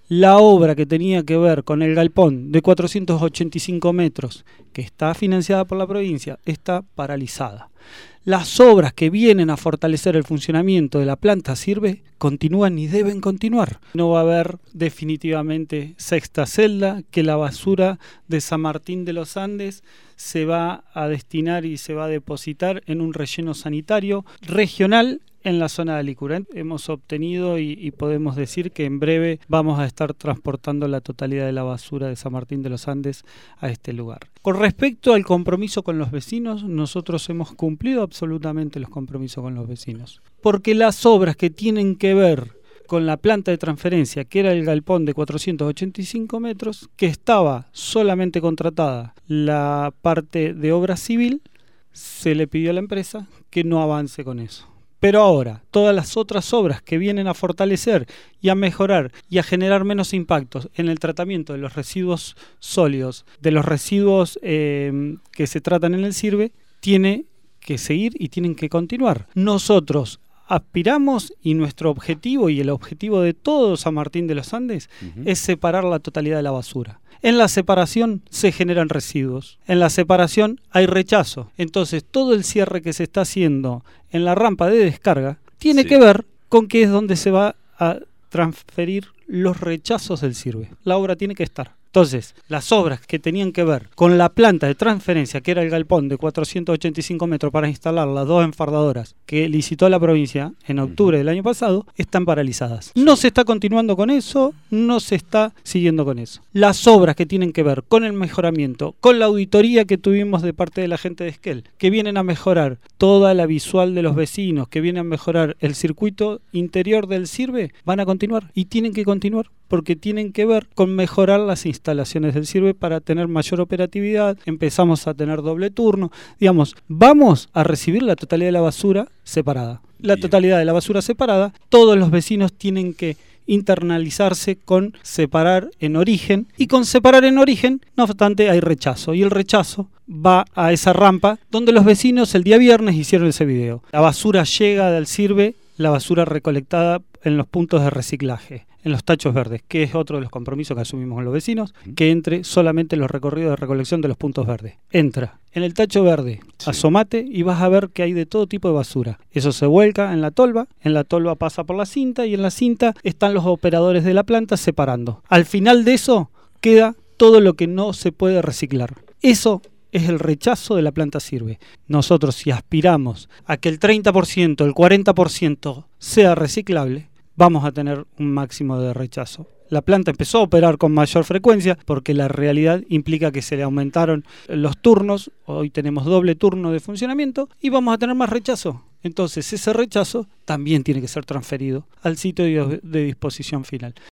La obra que tenía que ver con el galpón de 485 metros, que está financiada por la provincia, está paralizada. Las obras que vienen a fortalecer el funcionamiento de la planta Sirve continúan y deben continuar. No va a haber definitivamente sexta celda, que la basura de San Martín de los Andes se va a destinar y se va a depositar en un relleno sanitario regional en la zona de Alicura. Hemos obtenido y podemos decir que en breve vamos a estar transportando la totalidad de la basura de San Martín de los Andes a este lugar. Con respecto al compromiso con los vecinos, nosotros hemos cumplido absolutamente los compromisos con los vecinos. Porque las obras que tienen que ver con la planta de transferencia, que era el galpón de 485 metros, que estaba solamente contratada la parte de obra civil, se le pidió a la empresa que no avance con eso. Pero ahora, todas las otras obras que vienen a fortalecer y a mejorar y a generar menos impactos en el tratamiento de los residuos sólidos, de los residuos que se tratan en el Sirve, tiene que seguir y tienen que continuar. Nosotros aspiramos y nuestro objetivo y el objetivo de todo San Martín de los Andes es separar la totalidad de la basura. En la separación se generan residuos, en la separación hay rechazo. Entonces todo el cierre que se está haciendo en la rampa de descarga tiene que ver con que es donde se va a transferir los rechazos del Sirve. La obra tiene que estar. Entonces, las obras que tenían que ver con la planta de transferencia, que era el galpón de 485 metros para instalar las 2 enfardadoras que licitó la provincia en octubre del año pasado, están paralizadas. No se está continuando con eso, no se está siguiendo con eso. Las obras que tienen que ver con el mejoramiento, con la auditoría que tuvimos de parte de la gente de Esquel, que vienen a mejorar toda la visual de los vecinos, que vienen a mejorar el circuito interior del Sirve, van a continuar y tienen que continuar porque tienen que ver con mejorar las instalaciones del Sirve para tener mayor operatividad. Empezamos a tener doble turno. Digamos, vamos a recibir la totalidad de la basura separada. La totalidad de la basura separada, todos los vecinos tienen que internalizarse con separar en origen, y con separar en origen, no obstante, hay rechazo, y el rechazo va a esa rampa donde los vecinos el día viernes hicieron ese video. La basura llega del Sirve, la basura recolectada en los puntos de reciclaje, en los tachos verdes, que es otro de los compromisos que asumimos con los vecinos, que entre solamente los recorridos de recolección de los puntos verdes. Entra en el tacho verde, asomate y vas a ver que hay de todo tipo de basura. Eso se vuelca en la tolva pasa por la cinta y en la cinta están los operadores de la planta separando. Al final de eso queda todo lo que no se puede reciclar. Eso es el rechazo de la planta Sirve. Nosotros, si aspiramos a que el 30%, el 40% sea reciclable, vamos a tener un máximo de rechazo. La planta empezó a operar con mayor frecuencia porque la realidad implica que se le aumentaron los turnos. Hoy tenemos doble turno de funcionamiento y vamos a tener más rechazo. Entonces ese rechazo también tiene que ser transferido al sitio de disposición final.